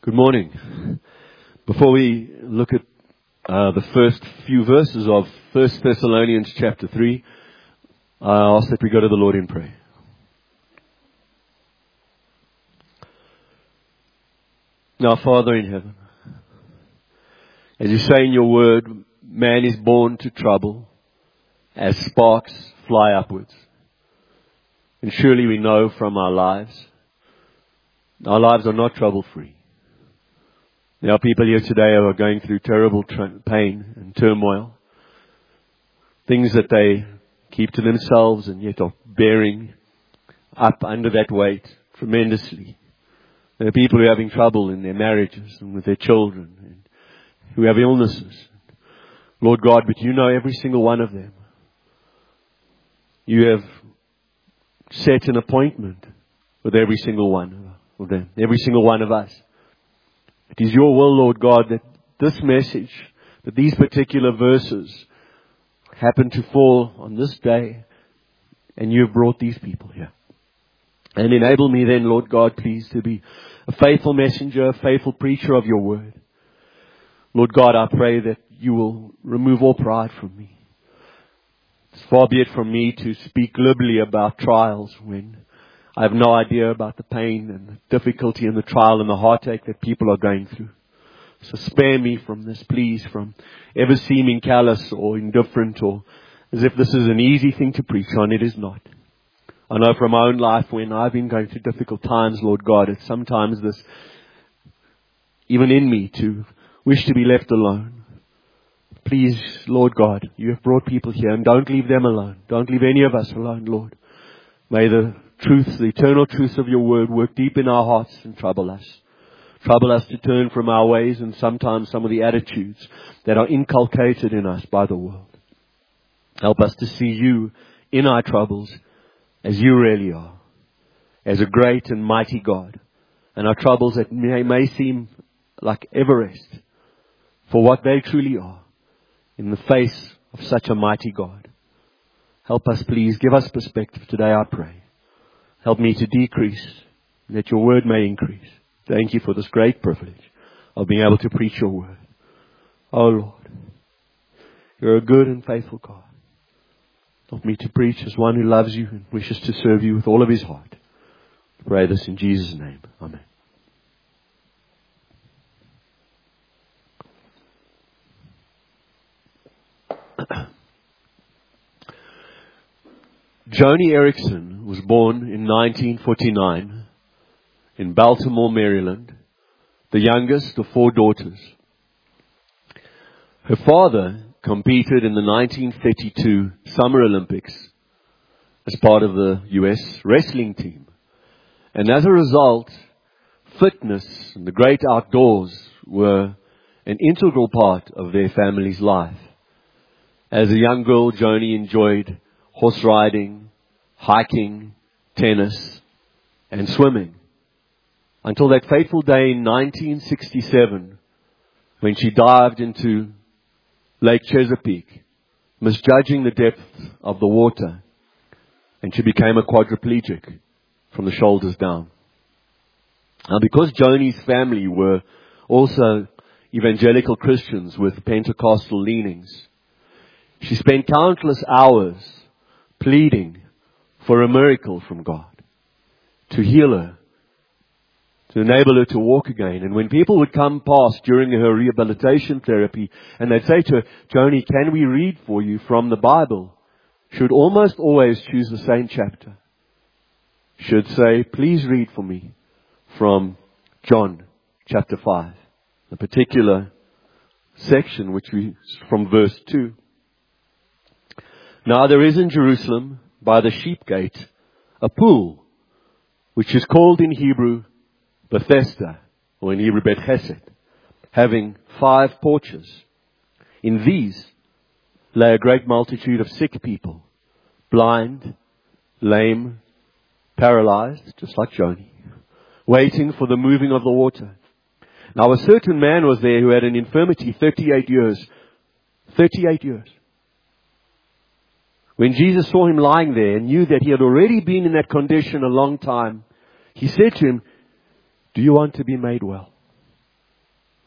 Good morning. Before we look at the first few verses of 1 Thessalonians chapter 3, I ask that we go to the Lord in prayer. Now, Father in heaven, as you say in your word, man is born to trouble as sparks fly upwards. And surely we know from our lives are not trouble-free. There are people here today who are going through terrible pain and turmoil. Things that they keep to themselves and yet are bearing up under that weight tremendously. There are people who are having trouble in their marriages and with their children and who have illnesses. Lord God, but you know every single one of them. You have set an appointment with every single one of them, every single one of us. It is your will, Lord God, that this message, that these particular verses happen to fall on this day, and you have brought these people here. And enable me then, Lord God, please, to be a faithful messenger, a faithful preacher of your word. Lord God, I pray that you will remove all pride from me. It's far be it from me to speak glibly about trials when I have no idea about the pain and the difficulty and the trial and the heartache that people are going through. So spare me from this, please, from ever seeming callous or indifferent or as if this is an easy thing to preach on. It is not. I know from my own life when I've been going through difficult times, Lord God, it's sometimes this, even in me, to wish to be left alone. Please, Lord God, you have brought people here and don't leave them alone. Don't leave any of us alone, Lord. May the truths, the eternal truths of your word work deep in our hearts and trouble us. Trouble us to turn from our ways and sometimes some of the attitudes that are inculcated in us by the world. Help us to see you in our troubles as you really are, as a great and mighty God. And our troubles that may seem like Everest for what they truly are in the face of such a mighty God. Help us, please. Give us perspective today, I pray. Help me to decrease, that your word may increase. Thank you for this great privilege of being able to preach your word. Oh Lord, you're a good and faithful God. Help me to preach as one who loves you and wishes to serve you with all of his heart. I pray this in Jesus' name. Amen. Joni Eareckson was born in 1949 in Baltimore, Maryland, the youngest of 4 daughters. Her father competed in the 1932 Summer Olympics as part of the U.S. wrestling team. And as a result, fitness and the great outdoors were an integral part of their family's life. As a young girl, Joni enjoyed horse riding, hiking, tennis, and swimming. Until that fateful day in 1967, when she dived into Lake Chesapeake, misjudging the depth of the water, and she became a quadriplegic from the shoulders down. Now, because Joni's family were also evangelical Christians with Pentecostal leanings, she spent countless hours pleading for a miracle from God to heal her, to enable her to walk again. And when people would come past during her rehabilitation therapy and they'd say to her, Joni, can we read for you from the Bible? She would almost always choose the same chapter. She would say, please read for me from John chapter 5, a particular section from verse 2. Now there is in Jerusalem, by the sheep gate, a pool, which is called in Hebrew Bethesda, or in Hebrew Beth Chesed, having 5 porches. In these lay a great multitude of sick people, blind, lame, paralyzed, just like Joni, waiting for the moving of the water. Now a certain man was there who had an infirmity 38 years. 38 years. When Jesus saw him lying there and knew that he had already been in that condition a long time, he said to him, do you want to be made well?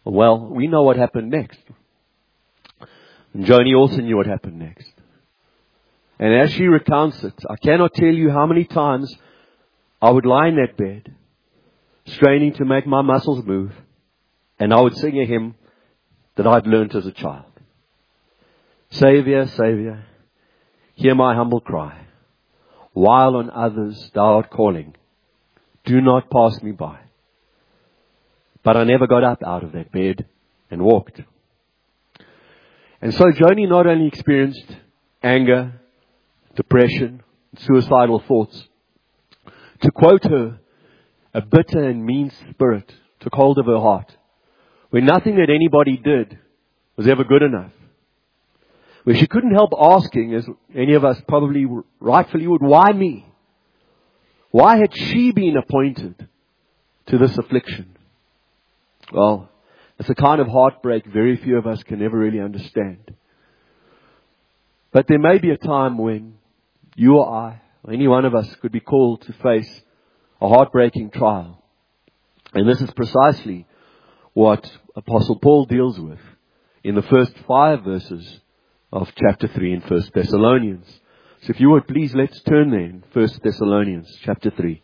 Well, we know what happened next. And Joni also knew what happened next. And as she recounts it, I cannot tell you how many times I would lie in that bed, straining to make my muscles move, and I would sing a hymn that I'd learnt as a child. Saviour, Saviour, hear my humble cry. While on others thou art calling, do not pass me by. But I never got up out of that bed and walked. And so Joni not only experienced anger, depression, suicidal thoughts. To quote her, a bitter and mean spirit took hold of her heart, where nothing that anybody did was ever good enough. Where she couldn't help asking, as any of us probably rightfully would, why me? Why had she been appointed to this affliction? Well, it's a kind of heartbreak very few of us can ever really understand. But there may be a time when you or I, or any one of us, could be called to face a heartbreaking trial. And this is precisely what Apostle Paul deals with in the first 5 verses of chapter 3 in 1 Thessalonians. So if you would, please, let's turn there in 1 Thessalonians chapter 3.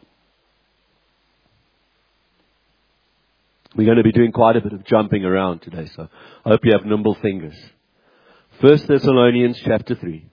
We're going to be doing quite a bit of jumping around today, so I hope you have nimble fingers. 1 Thessalonians chapter 3.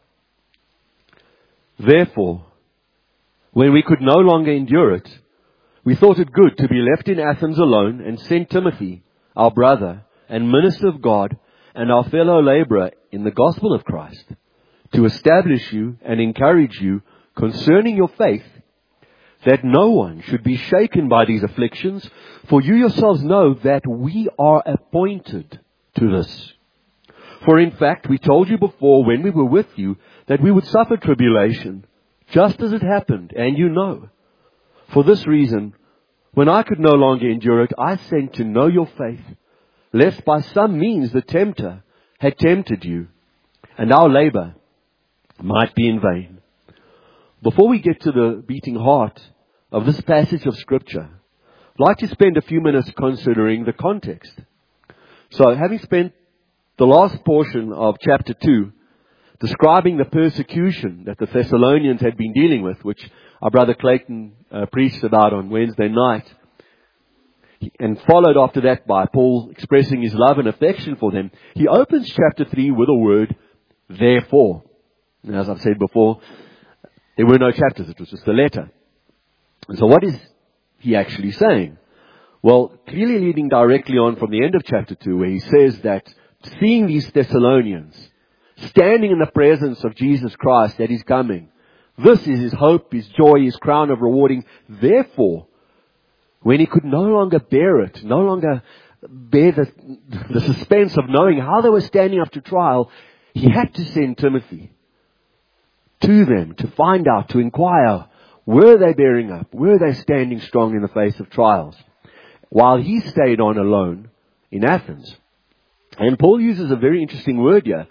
Therefore, when we could no longer endure it, we thought it good to be left in Athens alone and sent Timothy, our brother and minister of God and our fellow laborer in the gospel of Christ, to establish you and encourage you concerning your faith, that no one should be shaken by these afflictions, for you yourselves know that we are appointed to this. For in fact, we told you before when we were with you that we would suffer tribulation, just as it happened, and you know. For this reason, when I could no longer endure it, I sent to know your faith, lest by some means the tempter had tempted you, and our labor might be in vain. Before we get to the beating heart of this passage of Scripture, I'd like to spend a few minutes considering the context. So, having spent the last portion of chapter 2 describing the persecution that the Thessalonians had been dealing with, which our brother Clayton preached about on Wednesday night, and followed after that by Paul expressing his love and affection for them, he opens chapter 3 with a word, therefore. And as I've said before, there were no chapters, it was just a letter. And so what is he actually saying? Well, clearly leading directly on from the end of chapter 2, where he says that seeing these Thessalonians standing in the presence of Jesus Christ that is coming, this is his hope, his joy, his crown of rewarding. Therefore, when he could no longer bear it, no longer bear the suspense of knowing how they were standing up to trial, he had to send Timothy to them to find out, to inquire, were they bearing up? Were they standing strong in the face of trials? While he stayed on alone in Athens. And Paul uses a very interesting word here,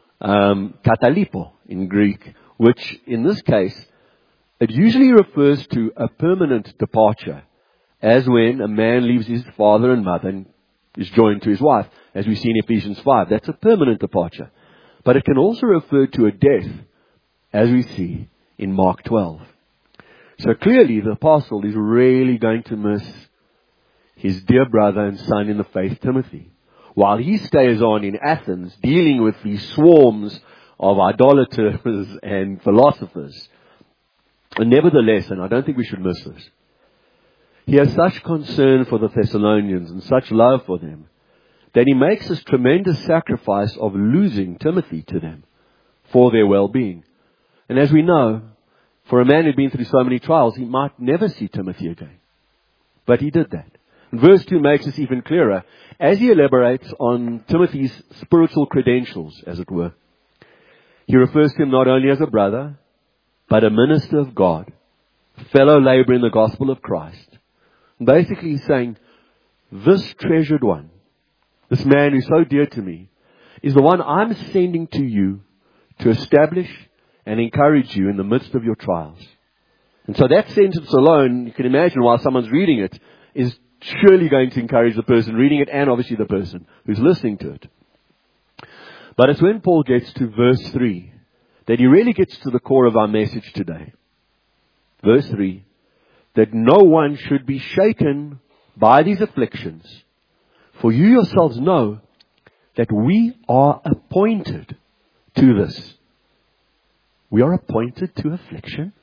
katalipo in Greek, which in this case, it usually refers to a permanent departure, as when a man leaves his father and mother and is joined to his wife, as we see in Ephesians 5. That's a permanent departure. But it can also refer to a death, as we see in Mark 12. So clearly the apostle is really going to miss his dear brother and son in the faith, Timothy, while he stays on in Athens dealing with these swarms of idolaters and philosophers. And nevertheless, and I don't think we should miss this, he has such concern for the Thessalonians and such love for them that he makes this tremendous sacrifice of losing Timothy to them for their well-being. And as we know, for a man who'd been through so many trials, he might never see Timothy again. But he did that. And verse 2 makes this even clearer as he elaborates on Timothy's spiritual credentials, as it were. He refers to him not only as a brother, but a minister of God, fellow laborer in the gospel of Christ. And basically he's saying, this treasured one, this man who's so dear to me, is the one I'm sending to you to establish and encourage you in the midst of your trials. And so that sentence alone, you can imagine while someone's reading it, is surely going to encourage the person reading it and obviously the person who's listening to it. But it's when Paul gets to verse 3 that he really gets to the core of our message today. Verse 3, that no one should be shaken by these afflictions, for you yourselves know that we are appointed to this. We are appointed to affliction?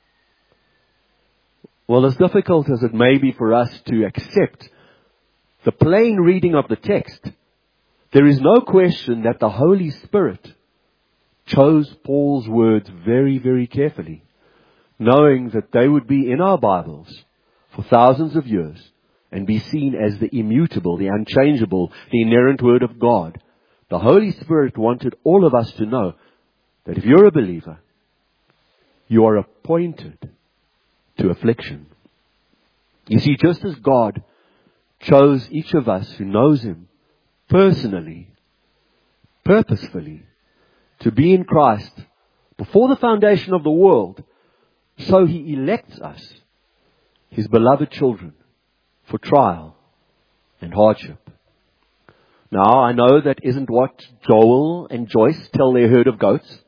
Well, as difficult as it may be for us to accept the plain reading of the text, there is no question that the Holy Spirit chose Paul's words very, very carefully, knowing that they would be in our Bibles for thousands of years and be seen as the immutable, the unchangeable, the inerrant Word of God. The Holy Spirit wanted all of us to know that if you're a believer, you are appointed to affliction. You see, just as God chose each of us who knows Him personally, purposefully, to be in Christ before the foundation of the world, so He elects us, His beloved children, for trial and hardship. Now, I know that isn't what Joel and Joyce tell their herd of goats,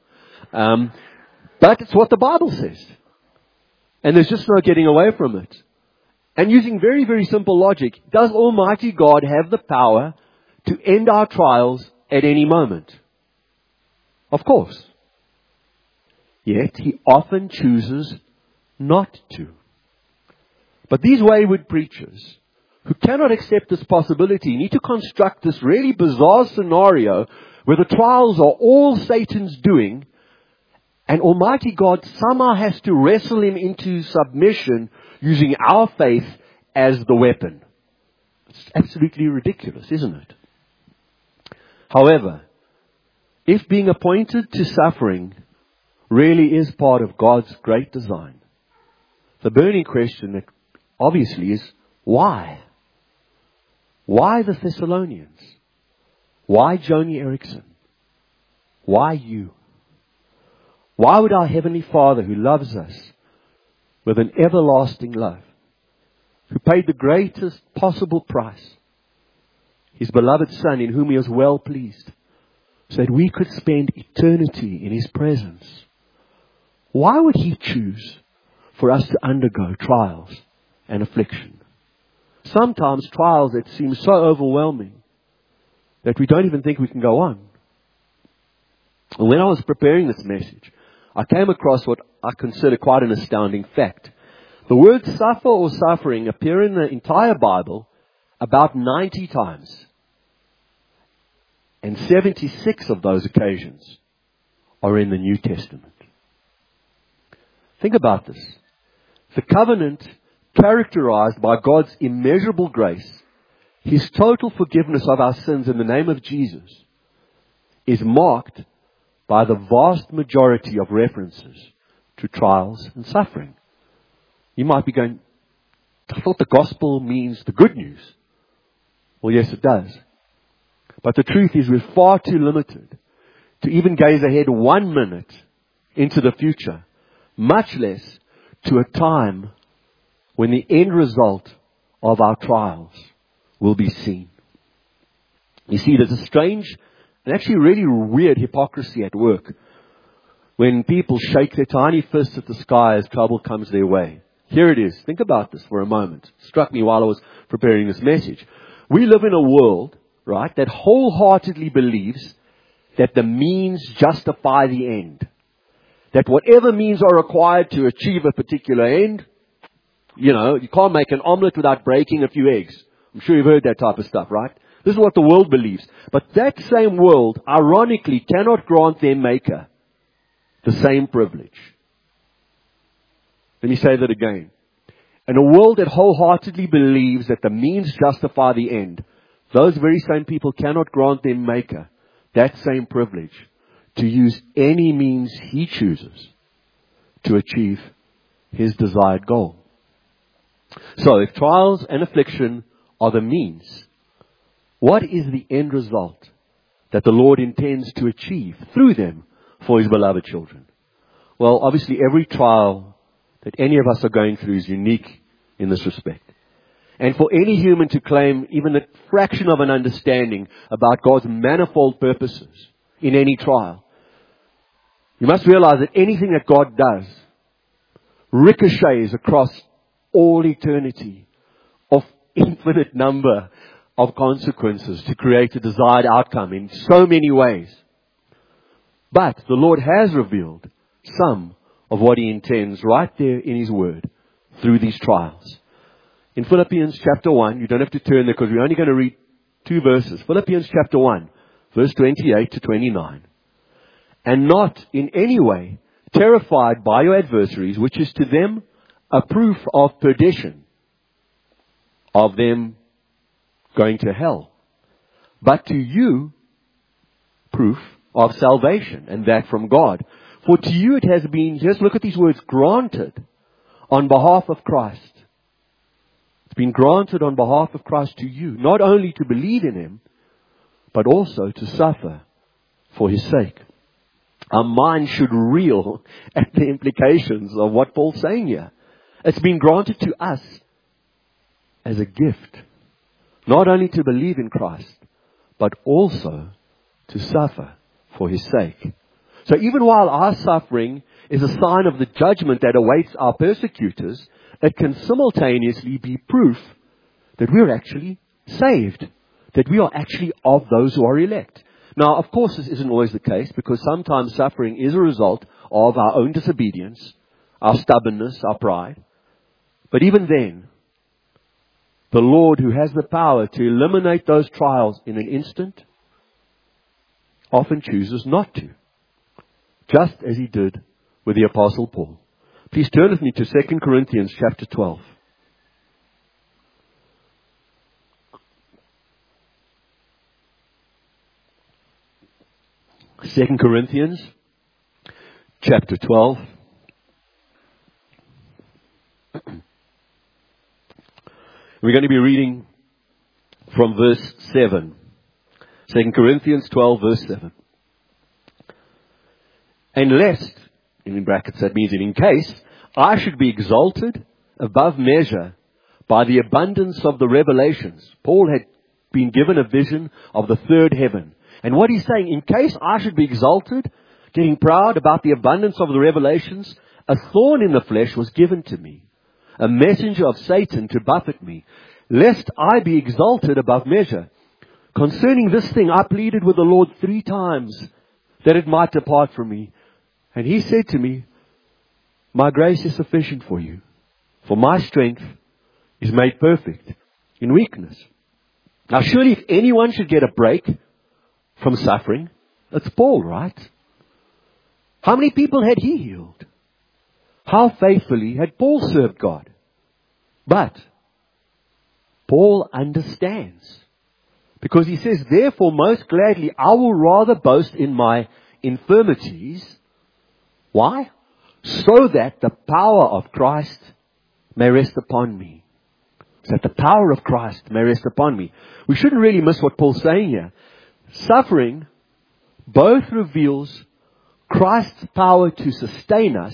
but it's what the Bible says. And there's just no getting away from it. And using very, very simple logic, does Almighty God have the power to end our trials at any moment? Of course. Yet, He often chooses not to. But these wayward preachers, who cannot accept this possibility, need to construct this really bizarre scenario where the trials are all Satan's doing, and Almighty God somehow has to wrestle him into submission using our faith as the weapon. It's absolutely ridiculous, isn't it? However, if being appointed to suffering really is part of God's great design, the burning question obviously is, why? Why the Thessalonians? Why Joni Erickson? Why you? Why would our Heavenly Father, who loves us with an everlasting love, who paid the greatest possible price, His beloved Son, in whom He was well pleased, so that we could spend eternity in His presence, why would He choose for us to undergo trials and affliction? Sometimes trials that seem so overwhelming that we don't even think we can go on. And when I was preparing this message, I came across what I consider quite an astounding fact. The words suffer or suffering appear in the entire Bible about 90 times. And 76 of those occasions are in the New Testament. Think about this. The covenant, characterized by God's immeasurable grace, His total forgiveness of our sins in the name of Jesus, is marked by the vast majority of references to trials and suffering. You might be going, I thought the gospel means the good news. Well, yes, it does. But the truth is we're far too limited to even gaze ahead 1 minute into the future, much less to a time when the end result of our trials will be seen. You see, there's a strange and actually really weird hypocrisy at work when people shake their tiny fists at the sky as trouble comes their way. Here it is. Think about this for a moment. It struck me while I was preparing this message. We live in a world, right, that wholeheartedly believes that the means justify the end. That whatever means are required to achieve a particular end, you can't make an omelette without breaking a few eggs. I'm sure you've heard that type of stuff, right? This is what the world believes. But that same world, ironically, cannot grant their maker the same privilege. Let me say that again. In a world that wholeheartedly believes that the means justify the end, those very same people cannot grant their maker that same privilege to use any means He chooses to achieve His desired goal. So, if trials and affliction are the means, what is the end result that the Lord intends to achieve through them for His beloved children? Well, obviously every trial that any of us are going through is unique in this respect. And for any human to claim even a fraction of an understanding about God's manifold purposes in any trial, you must realize that anything that God does ricochets across all eternity of infinite number of consequences to create a desired outcome in so many ways. But the Lord has revealed some of what He intends right there in His Word through these trials. In Philippians chapter 1, you don't have to turn there because we're only going to read 2 verses. Philippians chapter 1, verse 28 to 29. And not in any way terrified by your adversaries, which is to them a proof of perdition, of them going to hell, but to you proof of salvation, and that from God. For to you it has been, just look at these words, granted on behalf of Christ. It's been granted on behalf of Christ to you, not only to believe in Him, but also to suffer for His sake. Our mind should reel at the implications of what Paul's saying here. It's been granted to us as a gift, not only to believe in Christ, but also to suffer for His sake. So even while our suffering is a sign of the judgment that awaits our persecutors, it can simultaneously be proof that we're actually saved, that we are actually of those who are elect. Now, of course, this isn't always the case, because sometimes suffering is a result of our own disobedience, our stubbornness, our pride. But even then, the Lord, who has the power to eliminate those trials in an instant, often chooses not to, just as He did with the Apostle Paul. Please turn with me to 2 Corinthians chapter 12. 2 Corinthians chapter 12. We're going to be reading from verse 7. 2 Corinthians 12, verse 7. And lest, in brackets that means in case, I should be exalted above measure by the abundance of the revelations. Paul had been given a vision of the third heaven. And what he's saying, in case I should be exalted, getting proud about the abundance of the revelations, a thorn in the flesh was given to me, a messenger of Satan to buffet me, lest I be exalted above measure. Concerning this thing, I pleaded with the Lord 3 times that it might depart from me. And He said to me, my grace is sufficient for you, for my strength is made perfect in weakness. Now surely if anyone should get a break from suffering, it's Paul, right? How many people had he healed? How faithfully had Paul served God? But Paul understands, because he says, therefore most gladly I will rather boast in my infirmities. Why? So that the power of Christ may rest upon me. So that the power of Christ may rest upon me. We shouldn't really miss what Paul's saying here. Suffering both reveals Christ's power to sustain us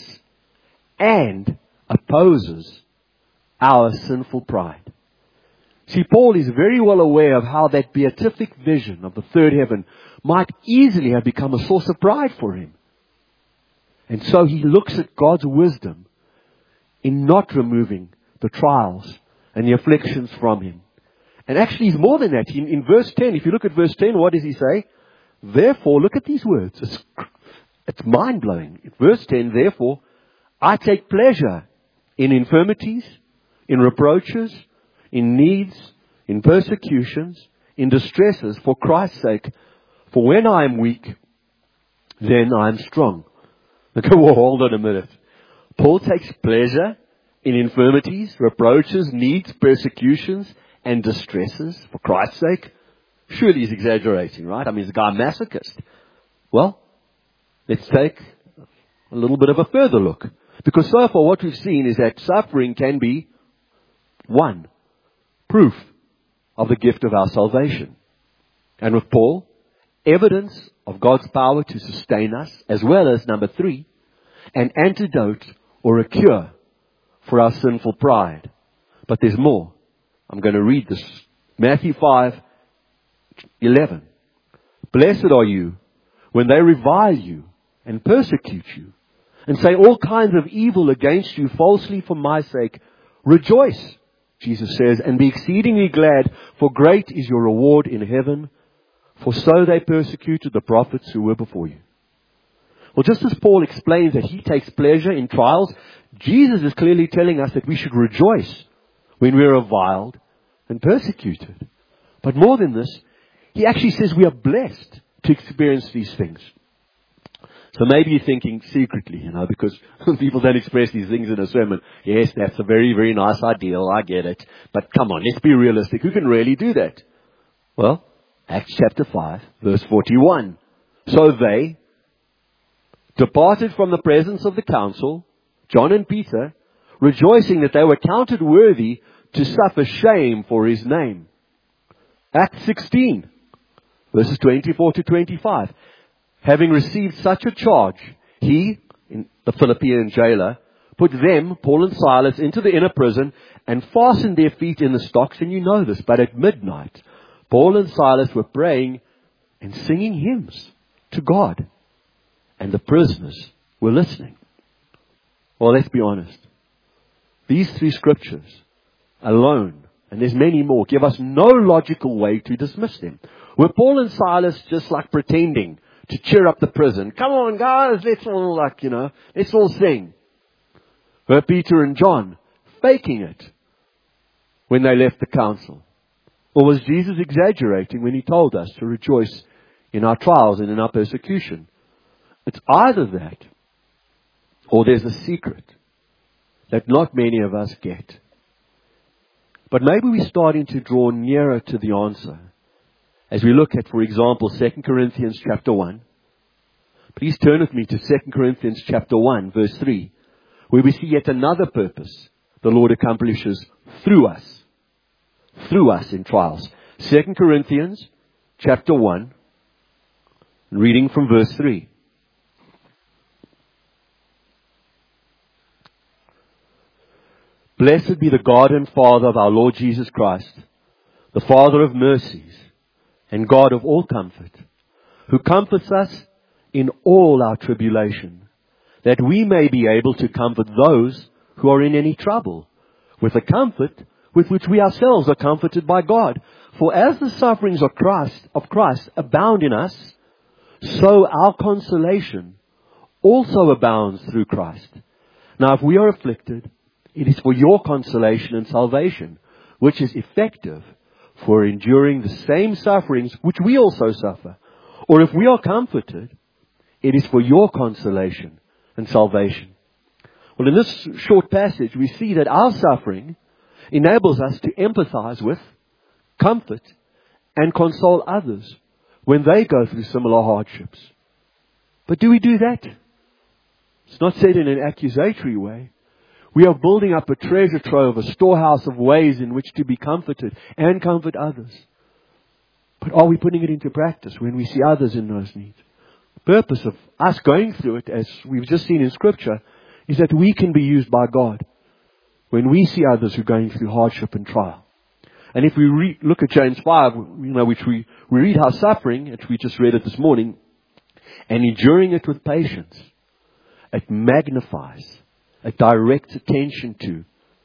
and opposes our sinful pride. See, Paul is very well aware of how that beatific vision of the third heaven might easily have become a source of pride for him. And so he looks at God's wisdom in not removing the trials and the afflictions from him. And actually, he's more than that. In verse 10, if you look at verse 10, what does he say? Therefore, look at these words. It's mind-blowing. In verse 10, therefore, I take pleasure in infirmities, in reproaches, in needs, in persecutions, in distresses, for Christ's sake. For when I am weak, then I am strong. Okay, well, hold on a minute. Paul takes pleasure in infirmities, reproaches, needs, persecutions, and distresses for Christ's sake. Surely he's exaggerating, right? I mean, he's a guy masochist. Well, let's take a little bit of a further look. Because so far what we've seen is that suffering can be, 1, proof of the gift of our salvation. And with Paul, evidence of God's power to sustain us, as well as, number 3, an antidote or a cure for our sinful pride. But there's more. I'm going to read this. Matthew 5:11. Blessed are you when they revile you and persecute you and say all kinds of evil against you falsely for my sake. Rejoice, Jesus says, and be exceedingly glad, for great is your reward in heaven. For so they persecuted the prophets who were before you. Well, just as Paul explains that he takes pleasure in trials, Jesus is clearly telling us that we should rejoice when we are reviled and persecuted. But more than this, he actually says we are blessed to experience these things. So maybe you're thinking secretly, because people don't express these things in a sermon. Yes, that's a very, very nice ideal. I get it. But come on, let's be realistic. Who can really do that? Well, Acts chapter 5, verse 41. So they departed from the presence of the council, John and Peter, rejoicing that they were counted worthy to suffer shame for his name. Acts 16, verses 24 to 25. Having received such a charge, he, the Philippian jailer, put them, Paul and Silas, into the inner prison and fastened their feet in the stocks. And you know this, but at midnight, Paul and Silas were praying and singing hymns to God. And the prisoners were listening. Well, let's be honest. These three scriptures alone, and there's many more, give us no logical way to dismiss them. Were Paul and Silas just like pretending to cheer up the prison? Come on, guys, let's all sing. Were Peter and John faking it when they left the council? Or was Jesus exaggerating when he told us to rejoice in our trials and in our persecution? It's either that, or there's a secret that not many of us get. But maybe we're starting to draw nearer to the answer as we look at, for example, 2 Corinthians chapter 1. Please turn with me to 2 Corinthians chapter 1, verse 3, where we see yet another purpose the Lord accomplishes through us in trials. 2 Corinthians chapter 1, reading from verse 3. Blessed be the God and Father of our Lord Jesus Christ, the Father of mercies and God of all comfort, who comforts us in all our tribulation, that we may be able to comfort those who are in any trouble, with the comfort with which we ourselves are comforted by God. For as the sufferings of Christ abound in us, so our consolation also abounds through Christ. Now if we are afflicted, it is for your consolation and salvation, which is effective for enduring the same sufferings which we also suffer. Or if we are comforted, it is for your consolation and salvation. Well, in this short passage, we see that our suffering enables us to empathize with, comfort, and console others when they go through similar hardships. But do we do that? It's not said in an accusatory way. We are building up a treasure trove, a storehouse of ways in which to be comforted and comfort others. But are we putting it into practice when we see others in those needs? The purpose of us going through it, as we've just seen in Scripture, is that we can be used by God when we see others who are going through hardship and trial. And if we look at James 5, which we read how suffering, which we just read it this morning, and enduring it with patience, it magnifies, it directs attention to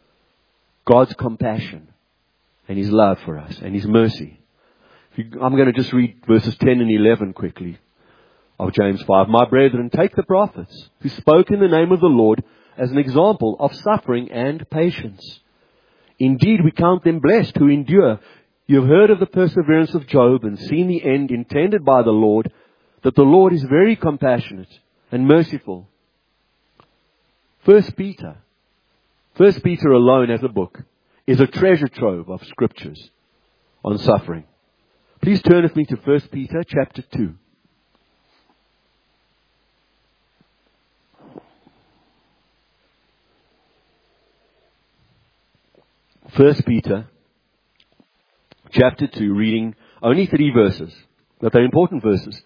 God's compassion and His love for us and His mercy. I'm going to just read verses 10 and 11 quickly of James 5. My brethren, take the prophets who spoke in the name of the Lord as an example of suffering and patience. Indeed, we count them blessed who endure. You have heard of the perseverance of Job and seen the end intended by the Lord, that the Lord is very compassionate and merciful. First Peter alone as a book is a treasure trove of scriptures on suffering. Please turn with me to 1 Peter chapter 2. First Peter chapter 2, reading only 3 verses, but they're important verses.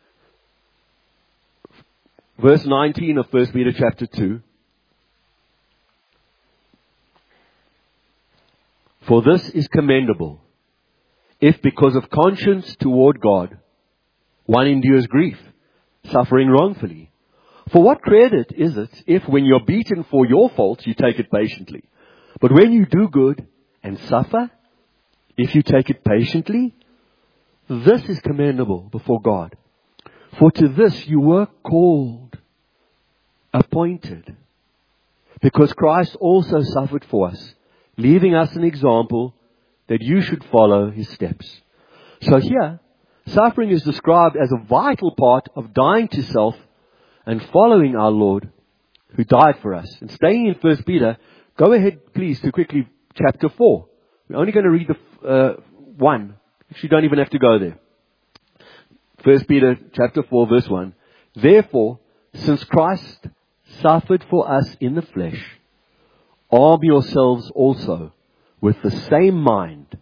Verse 19 of 1 Peter chapter 2. For this is commendable, if because of conscience toward God, one endures grief, suffering wrongfully. For what credit is it if when you're beaten for your faults, you take it patiently? But when you do good and suffer, if you take it patiently, this is commendable before God. For to this you were called, appointed, because Christ also suffered for us, leaving us an example that you should follow his steps. So here, suffering is described as a vital part of dying to self and following our Lord who died for us. And staying in 1 Peter, go ahead please to quickly chapter 4. We're only going to read the 1. Actually, you don't even have to go there. 1 Peter chapter 4 verse 1. Therefore, since Christ suffered for us in the flesh, arm yourselves also with the same mind.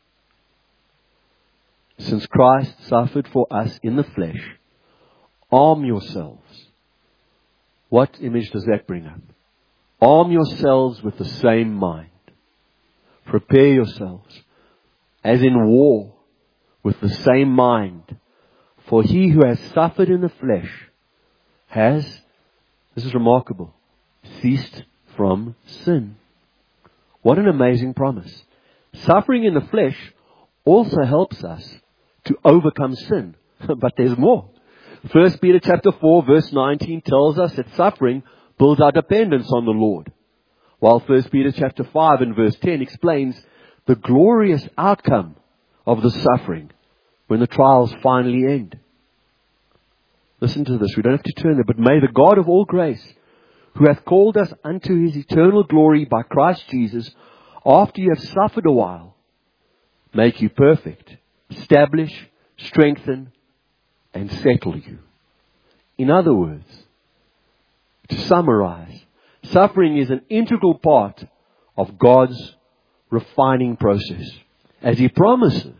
Since Christ suffered for us in the flesh, arm yourselves. What image does that bring up? Arm yourselves with the same mind. Prepare yourselves, as in war, with the same mind. For he who has suffered in the flesh has, this is remarkable, ceased from sin. What an amazing promise. Suffering in the flesh also helps us to overcome sin. But there's more. 1 Peter chapter 4 verse 19 tells us that suffering builds our dependence on the Lord. While 1 Peter chapter 5 and verse 10 explains the glorious outcome of the suffering when the trials finally end. Listen to this. We don't have to turn there. But may the God of all grace, who hath called us unto his eternal glory by Christ Jesus, after you have suffered a while, make you perfect, establish, strengthen, and settle you. In other words, to summarize, suffering is an integral part of God's refining process. As He promises,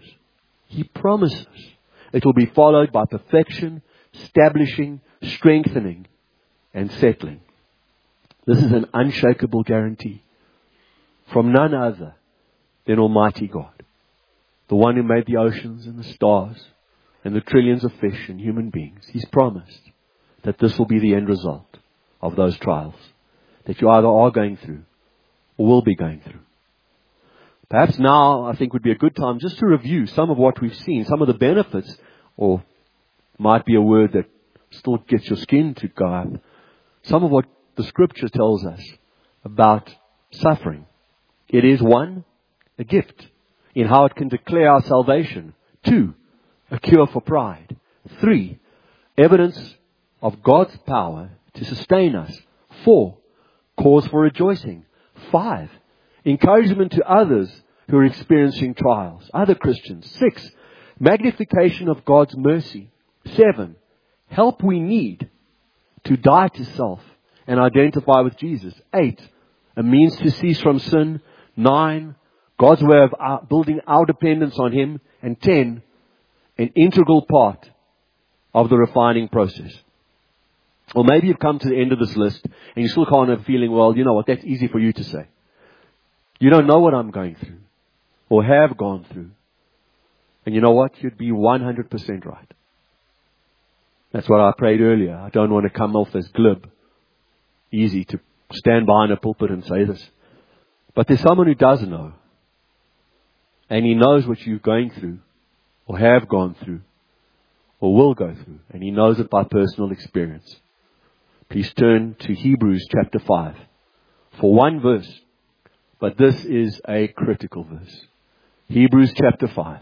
it will be followed by perfection, establishing, strengthening, and settling. This is an unshakable guarantee from none other than Almighty God, the one who made the oceans and the stars and the trillions of fish and human beings. He's promised that this will be the end result of those trials that you either are going through or will be going through. Perhaps now I think would be a good time just to review some of what we've seen, some of the benefits, or might be a word that still gets your skin to go up, some of what the Scripture tells us about suffering. It is 1, a gift in how it can declare our salvation. 2, a cure for pride. 3, evidence of God's power to sustain us. 4, cause for rejoicing. 5, encouragement to others who are experiencing trials, other Christians. 6, magnification of God's mercy. 7, help we need to die to self and identify with Jesus. 8, a means to cease from sin. 9, God's way of building our dependence on Him. And 10, an integral part of the refining process. Or maybe you've come to the end of this list and you still kind of feeling, well, you know what, that's easy for you to say. You don't know what I'm going through or have gone through. And you know what? You'd be 100% right. That's what I prayed earlier. I don't want to come off as glib. Easy to stand behind a pulpit and say this. But there's someone who does know. And he knows what you're going through or have gone through or will go through. And he knows it by personal experience. Please turn to Hebrews chapter 5 for one verse. But this is a critical verse. Hebrews chapter 5.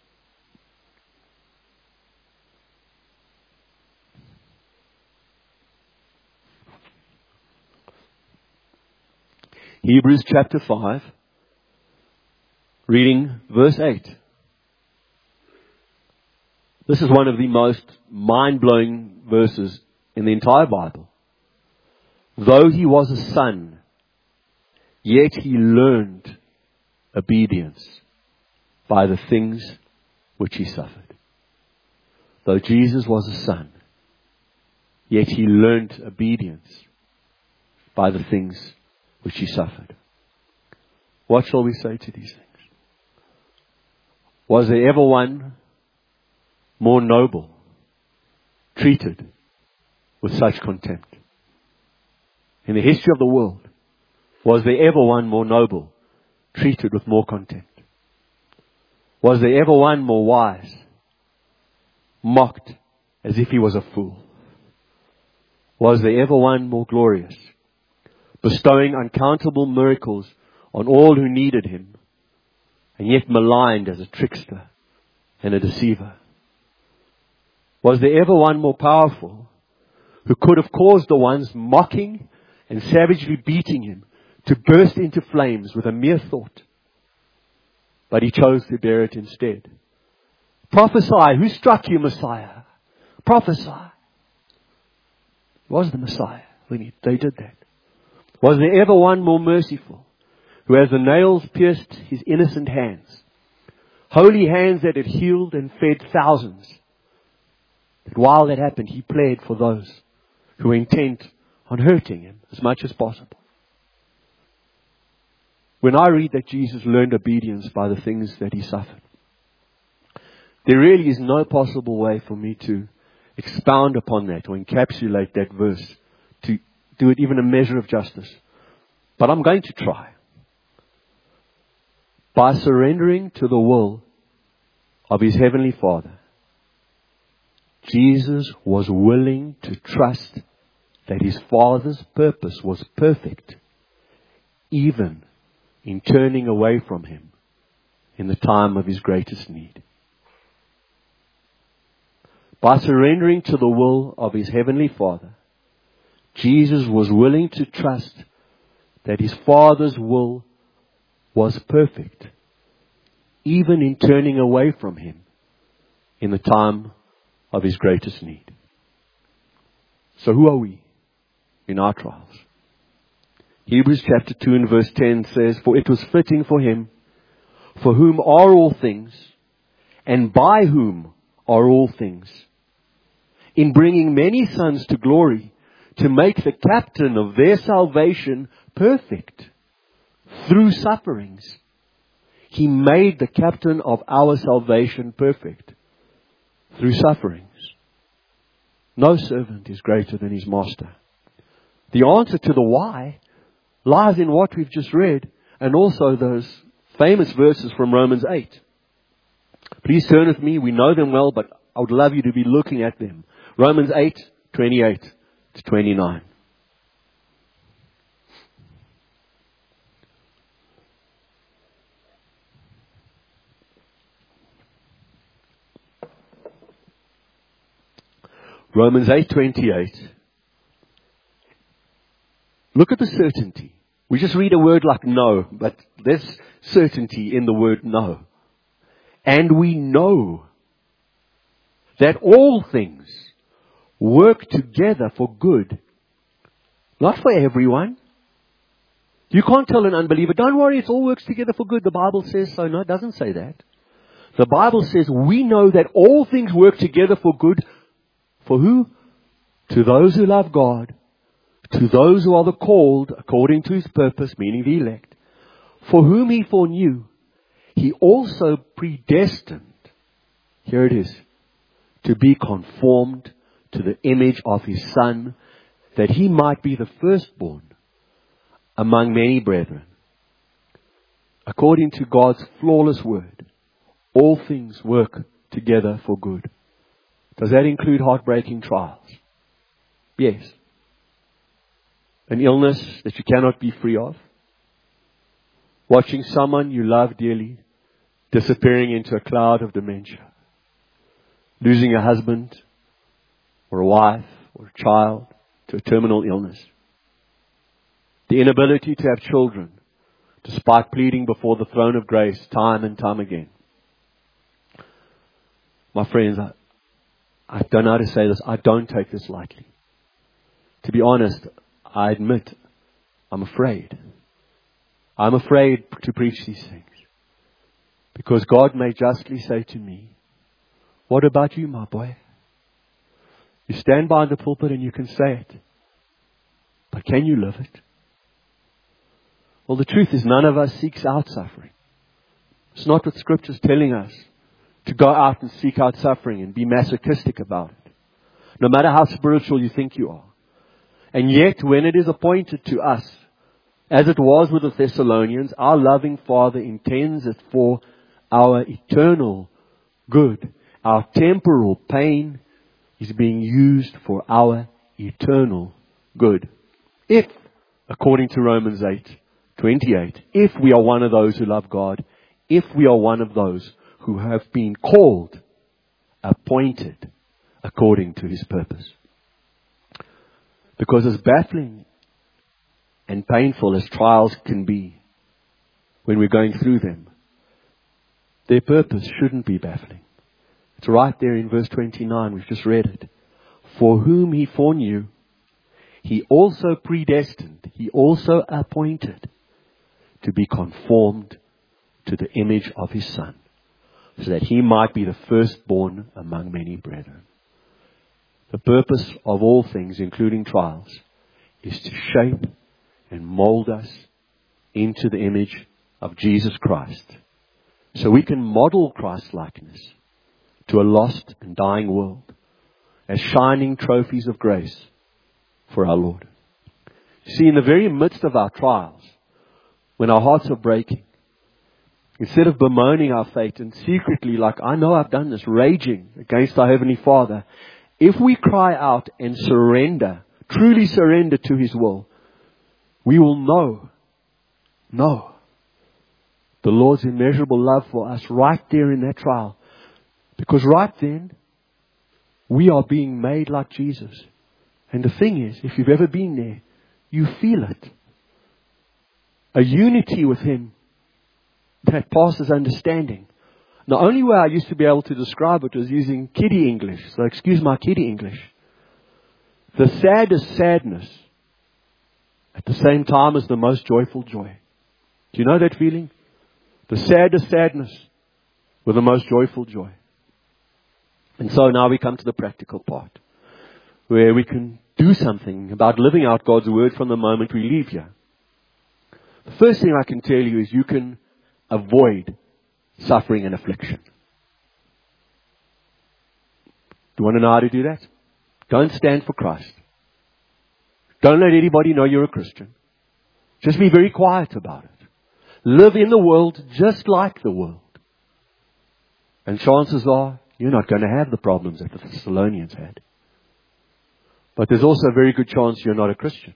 Hebrews chapter 5, reading verse 8. This is one of the most mind-blowing verses in the entire Bible. Though he was a son, yet he learned obedience by the things which he suffered. Though Jesus was a son, yet he learned obedience by the things which he suffered. What shall we say to these things? Was there ever one more noble, treated with such contempt? In the history of the world, was there ever one more noble, treated with more contempt? Was there ever one more wise, mocked as if he was a fool? Was there ever one more glorious, bestowing uncountable miracles on all who needed him, and yet maligned as a trickster and a deceiver? Was there ever one more powerful, who could have caused the ones mocking and savagely beating him to burst into flames with a mere thought? But he chose to bear it instead. Prophesy, who struck you, Messiah? Prophesy. Was the Messiah when they did that? Was there ever one more merciful, who as the nails pierced his innocent hands, holy hands that had healed and fed thousands, that while that happened, he pled for those who were intent on hurting him as much as possible? When I read that Jesus learned obedience by the things that he suffered, there really is no possible way for me to expound upon that or encapsulate that verse to do it even a measure of justice. But I'm going to try. By surrendering to the will of his heavenly Father, Jesus was willing to trust that his Father's purpose was perfect, even in turning away from him in the time of his greatest need. By surrendering to the will of his heavenly Father, Jesus was willing to trust that his Father's will was perfect, even in turning away from him in the time of his greatest need. So who are we in our trials? Hebrews chapter 2 and verse 10 says, "For it was fitting for him, for whom are all things, and by whom are all things, in bringing many sons to glory, to make the captain of their salvation perfect through sufferings." He made the captain of our salvation perfect through sufferings. No servant is greater than his master. The answer to the why lies in what we've just read, and also those famous verses from Romans 8. Please turn with me. We know them well, but I would love you to be looking at them. Romans 8:28 to 29. Romans 8:28. Look at the certainty. We just read a word like know, but there's certainty in the word know. And we know that all things work together for good. Not for everyone. You can't tell an unbeliever, don't worry, it all works together for good. The Bible says so. No, it doesn't say that. The Bible says we know that all things work together for good. For who? To those who love God. To those who are the called according to his purpose, meaning the elect. For whom he foreknew, he also predestined. Here it is. To be conformed to the image of his Son, that he might be the firstborn among many brethren. According to God's flawless word, all things work together for good. Does that include heartbreaking trials? Yes. An illness that you cannot be free of? Watching someone you love dearly disappearing into a cloud of dementia? Losing a husband or a wife or a child to a terminal illness? The inability to have children despite pleading before the throne of grace time and time again? My friends, I don't know how to say this. I don't take this lightly. To be honest, I admit I'm afraid. I'm afraid to preach these things. Because God may justly say to me, what about you, my boy? You stand behind the pulpit and you can say it. But can you live it? Well, the truth is none of us seeks out suffering. It's not what Scripture's telling us, to go out and seek out suffering and be masochistic about it. No matter how spiritual you think you are. And yet, when it is appointed to us, as it was with the Thessalonians, our loving Father intends it for our eternal good. Our temporal pain is being used for our eternal good. If, according to Romans 8:28, if we are one of those who love God, if we are one of those who have been called, appointed, according to His purpose. Because as baffling and painful as trials can be when we're going through them, their purpose shouldn't be baffling. It's right there in verse 29, we've just read it. For whom He foreknew, He also predestined, He also appointed to be conformed to the image of His Son, so that He might be the firstborn among many brethren. The purpose of all things, including trials, is to shape and mold us into the image of Jesus Christ, so we can model Christ-likeness to a lost and dying world as shining trophies of grace for our Lord. See, in the very midst of our trials, when our hearts are breaking, instead of bemoaning our fate and secretly, like, I know I've done this, raging against our Heavenly Father, if we cry out and surrender, truly surrender to His will, we will know the Lord's immeasurable love for us right there in that trial. Because right then, we are being made like Jesus. And the thing is, if you've ever been there, you feel it. A unity with Him that passes understanding. The only way I used to be able to describe it was using kiddie English. So excuse my kiddie English. The saddest sadness at the same time as the most joyful joy. Do you know that feeling? The saddest sadness with the most joyful joy. And so now we come to the practical part, where we can do something about living out God's Word from the moment we leave here. The first thing I can tell you is you can avoid suffering and affliction. Do you want to know how to do that? Don't stand for Christ. Don't let anybody know you're a Christian. Just be very quiet about it. Live in the world just like the world. And chances are you're not going to have the problems that the Thessalonians had. But there's also a very good chance you're not a Christian.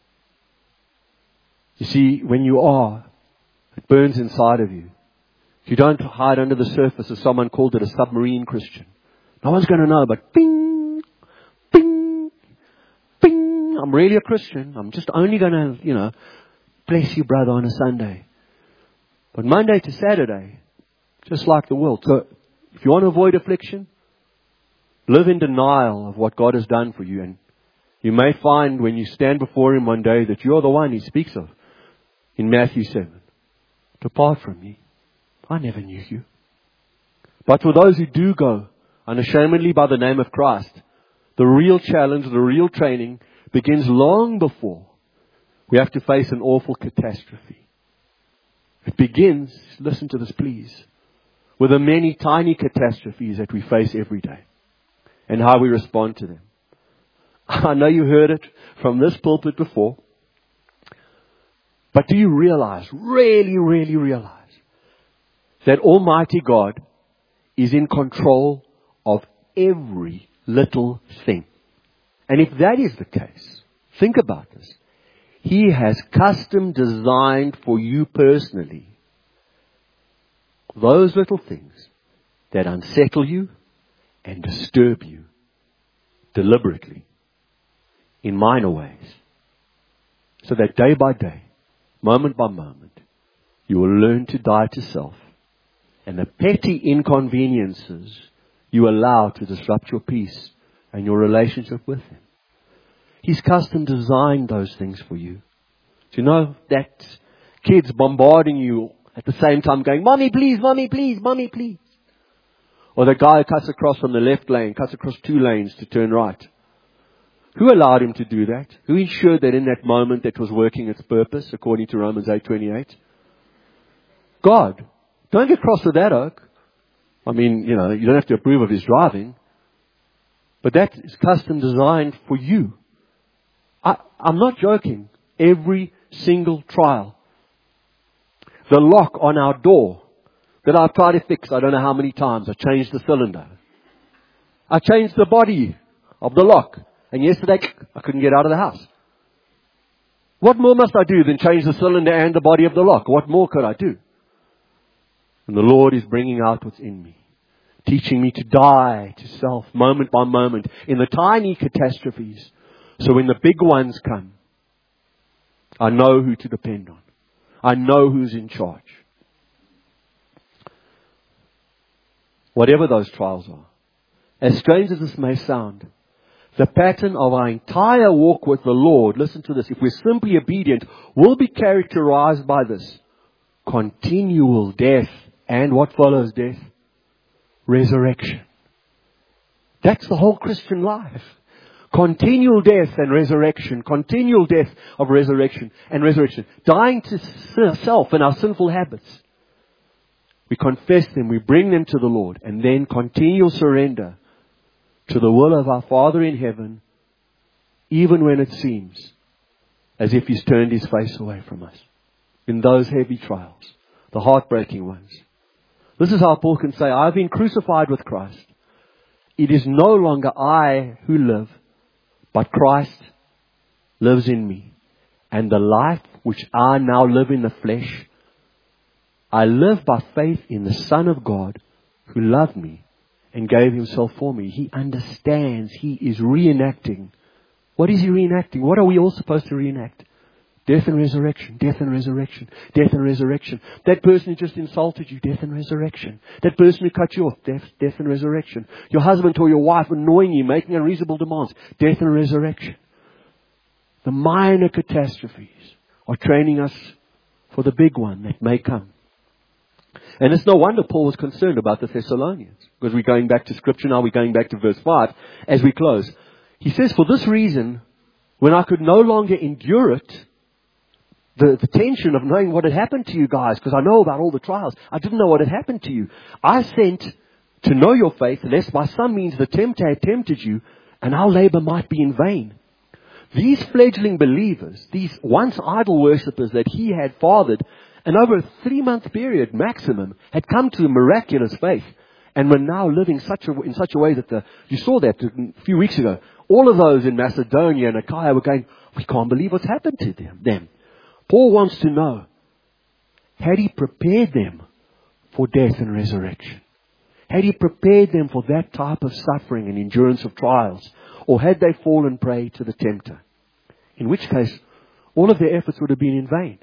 You see, when you are, it burns inside of you. You don't hide under the surface, as someone called it, a submarine Christian. No one's going to know, but bing, bing, bing, I'm really a Christian. I'm just only going to, bless you, brother, on a Sunday. But Monday to Saturday, just like the world. So, if you want to avoid affliction, live in denial of what God has done for you. And you may find when you stand before Him one day that you're the one He speaks of in Matthew 7. Depart from me. I never knew you. But for those who do go unashamedly by the name of Christ, the real challenge, the real training begins long before we have to face an awful catastrophe. It begins, listen to this please, with the many tiny catastrophes that we face every day and how we respond to them. I know you heard it from this pulpit before, but do you realize, really realize, that Almighty God is in control of every little thing? And if that is the case, think about this. He has custom designed for you personally those little things that unsettle you and disturb you deliberately in minor ways, so that day by day, moment by moment, you will learn to die to self and the petty inconveniences you allow to disrupt your peace and your relationship with Him. He's custom designed those things for you. Do you know that kids bombarding you at the same time going, Mommy, please, Mommy, please, Mommy, please. Or the guy who cuts across from the left lane, cuts across 2 lanes to turn right. Who allowed him to do that? Who ensured that in that moment it was working its purpose, according to Romans 8:28? God. Don't get cross with that, Oak. I mean, you don't have to approve of his driving. But that is custom designed for you. I'm not joking. Every single trial. The lock on our door that I've tried to fix, I don't know how many times. I changed the cylinder. I changed the body of the lock. And yesterday, I couldn't get out of the house. What more must I do than change the cylinder and the body of the lock? What more could I do? And the Lord is bringing out what's in me. Teaching me to die to self, moment by moment, in the tiny catastrophes. So when the big ones come, I know who to depend on. I know who's in charge. Whatever those trials are, as strange as this may sound, the pattern of our entire walk with the Lord, listen to this, if we're simply obedient, will be characterized by this: continual death. And what follows death? Resurrection. That's the whole Christian life. Continual death and resurrection. Continual death of resurrection and resurrection. Dying to self and our sinful habits. We confess them, we bring them to the Lord, and then continual surrender to the will of our Father in heaven, even when it seems as if He's turned His face away from us. In those heavy trials, the heartbreaking ones. This is how Paul can say, I've been crucified with Christ. It is no longer I who live, but Christ lives in me. And the life which I now live in the flesh, I live by faith in the Son of God who loved me and gave Himself for me. He understands. He is reenacting. What is He reenacting? What are we all supposed to reenact? Death and resurrection, death and resurrection, death and resurrection. That person who just insulted you, death and resurrection. That person who cut you off, death and resurrection. Your husband or your wife annoying you, making unreasonable demands, death and resurrection. The minor catastrophes are training us for the big one that may come. And it's no wonder Paul was concerned about the Thessalonians, because we're going back to Scripture now, we're going back to verse 5 as we close. He says, for this reason, when I could no longer endure it, the tension of knowing what had happened to you guys, because I know about all the trials. I didn't know what had happened to you. I sent to know your faith, lest by some means the tempter had tempted you, and our labor might be in vain. These fledgling believers, these once idol worshippers that he had fathered, and over a 3-month period maximum, had come to miraculous faith, and were now living in such a way that you saw that a few weeks ago. All of those in Macedonia and Achaia were going, we can't believe what's happened to them. Paul wants to know, had he prepared them for death and resurrection? Had he prepared them for that type of suffering and endurance of trials? Or had they fallen prey to the tempter? In which case, all of their efforts would have been in vain.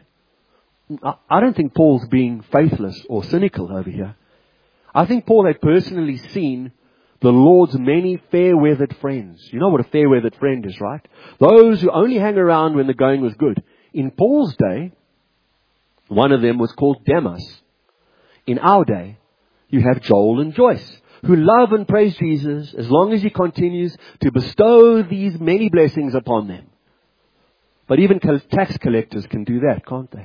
I don't think Paul's being faithless or cynical over here. I think Paul had personally seen the Lord's many fair-weathered friends. You know what a fair-weathered friend is, right? Those who only hang around when the going was good. In Paul's day, one of them was called Demas. In our day, you have Joel and Joyce, who love and praise Jesus as long as He continues to bestow these many blessings upon them. But even tax collectors can do that, can't they?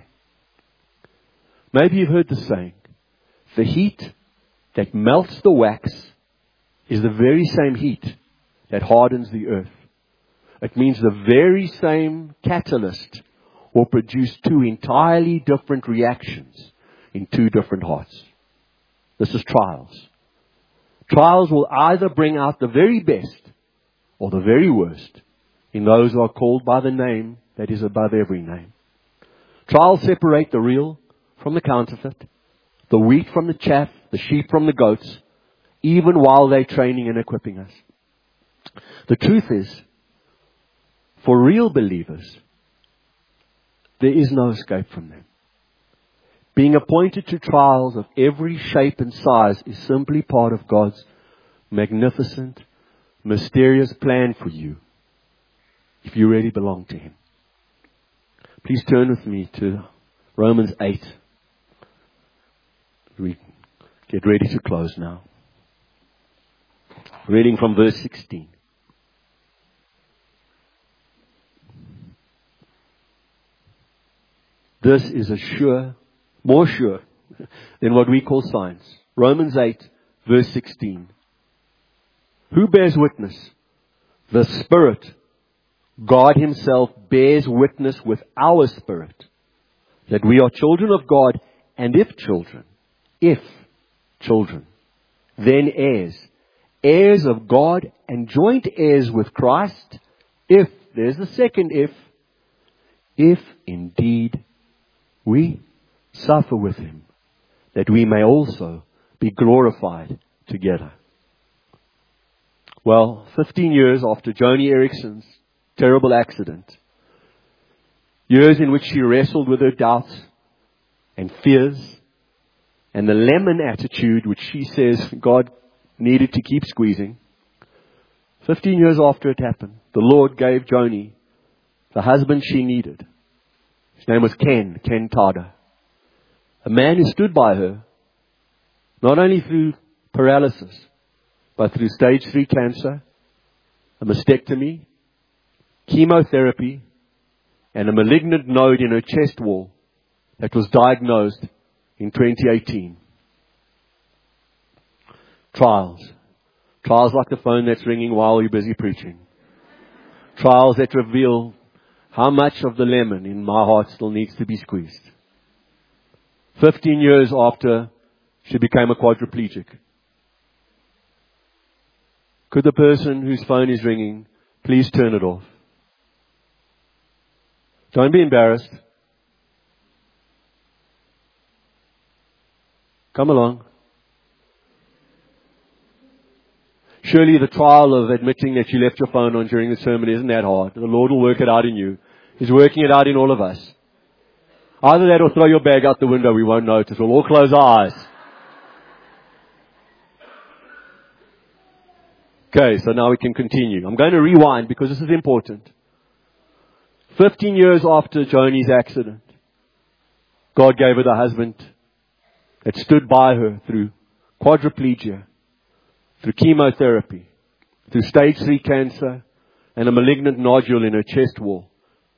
Maybe you've heard the saying, the heat that melts the wax is the very same heat that hardens the earth. It means the very same catalyst will produce 2 entirely different reactions in 2 different hearts. This is trials. Trials will either bring out the very best or the very worst in those who are called by the name that is above every name. Trials separate the real from the counterfeit, the wheat from the chaff, the sheep from the goats, even while they're training and equipping us. The truth is, for real believers, there is no escape from them. Being appointed to trials of every shape and size is simply part of God's magnificent, mysterious plan for you, if you really belong to Him. Please turn with me to Romans 8. We get ready to close now. Reading from verse 16. This is more sure than what we call science. Romans 8, verse 16. Who bears witness? The Spirit. God Himself bears witness with our spirit that we are children of God, and if children, then heirs of God and joint heirs with Christ, there's the second if indeed we suffer with Him, that we may also be glorified together. Well, 15 years after Joni Eareckson's terrible accident, years in which she wrestled with her doubts and fears and the lemon attitude which she says God needed to keep squeezing, 15 years after it happened, the Lord gave Joni the husband she needed. His name was Ken Tada. A man who stood by her, not only through paralysis, but through stage 3 cancer, a mastectomy, chemotherapy, and a malignant node in her chest wall that was diagnosed in 2018. Trials like the phone that's ringing while you're busy preaching. Trials that reveal how much of the lemon in my heart still needs to be squeezed. 15 years after she became a quadriplegic. Could the person whose phone is ringing please turn it off? Don't be embarrassed. Come along. Surely the trial of admitting that you left your phone on during the sermon isn't that hard. The Lord will work it out in you. He's working it out in all of us. Either that or throw your bag out the window. We won't notice. We'll all close our eyes. Okay, so now we can continue. I'm going to rewind because this is important. 15 years after Joni's accident, God gave her the husband that stood by her through quadriplegia, through chemotherapy, through stage 3 cancer, and a malignant nodule in her chest wall.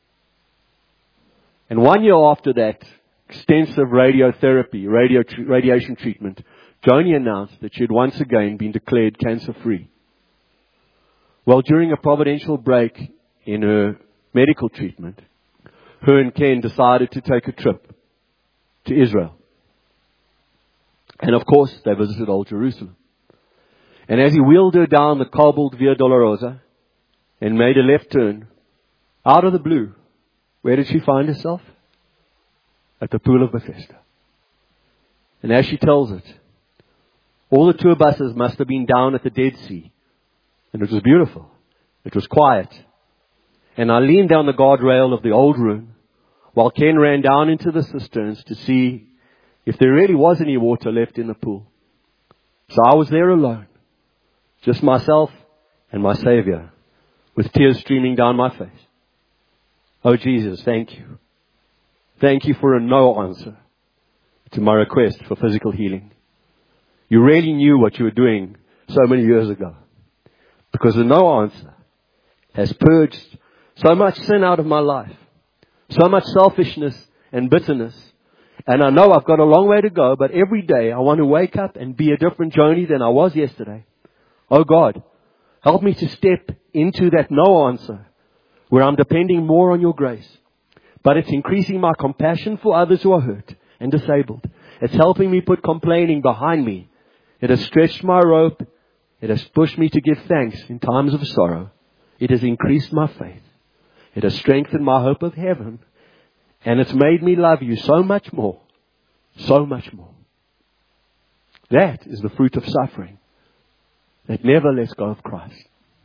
And 1 year after that extensive radiotherapy, radiation treatment, Joni announced that she had once again been declared cancer-free. Well, during a providential break in her medical treatment, her and Ken decided to take a trip to Israel. And of course, they visited Old Jerusalem. And as he wheeled her down the cobbled Via Dolorosa and made a left turn, out of the blue, where did she find herself? At the Pool of Bethesda. And as she tells it, all the tour buses must have been down at the Dead Sea. And it was beautiful. It was quiet. And I leaned down the guardrail of the old room while Ken ran down into the cisterns to see if there really was any water left in the pool. So I was there alone, just myself and my Savior, with tears streaming down my face. Oh Jesus, thank you. Thank you for a no answer to my request for physical healing. You really knew what you were doing so many years ago. Because the no answer has purged so much sin out of my life, so much selfishness and bitterness. And I know I've got a long way to go, but every day I want to wake up and be a different Joni than I was yesterday. Oh God, help me to step into that no answer where I'm depending more on your grace. But it's increasing my compassion for others who are hurt and disabled. It's helping me put complaining behind me. It has stretched my rope. It has pushed me to give thanks in times of sorrow. It has increased my faith. It has strengthened my hope of heaven. And it's made me love you so much more. So much more. That is the fruit of suffering that never lets go of Christ.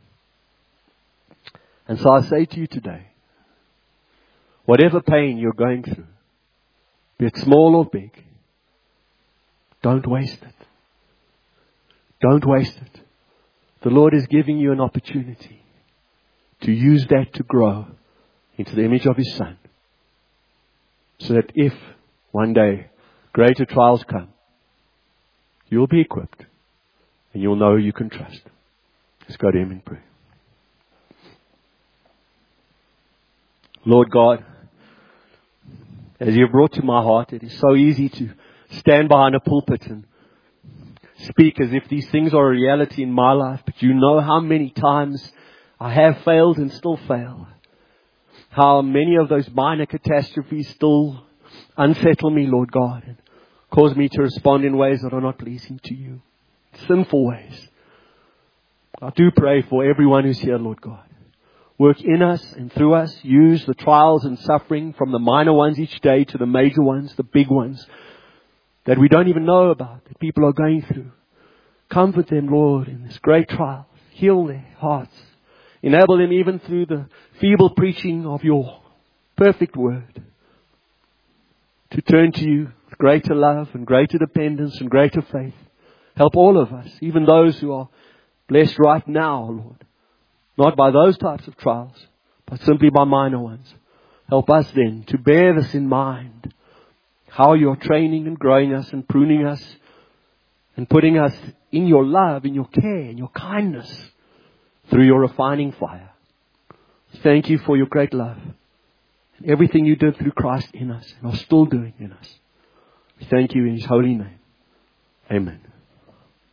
And so I say to you today, whatever pain you're going through, be it small or big, don't waste it. Don't waste it. The Lord is giving you an opportunity to use that to grow into the image of His Son. So that if one day greater trials come, you'll be equipped and you'll know you can trust. Let's go to Him in prayer. Lord God, As you have brought to my heart, it is so easy to stand behind a pulpit and speak as if these things are a reality in my life. But you know how many times I have failed and still fail. How many of those minor catastrophes still unsettle me, Lord God, and cause me to respond in ways that are not pleasing to you. Sinful ways. I do pray for everyone who's here, Lord God. Work in us and through us. Use the trials and suffering from the minor ones each day to the major ones, the big ones that we don't even know about, that people are going through. Comfort them, Lord, in this great trial. Heal their hearts. Enable them even through the feeble preaching of your perfect word to turn to you with greater love and greater dependence and greater faith. Help all of us, even those who are blessed right now, Lord. Not by those types of trials, but simply by minor ones. Help us then to bear this in mind. How you're training and growing us and pruning us and putting us in your love, in your care, in your kindness through your refining fire. Thank you for your great love and everything you did through Christ in us and are still doing in us. We thank you in His holy name. Amen.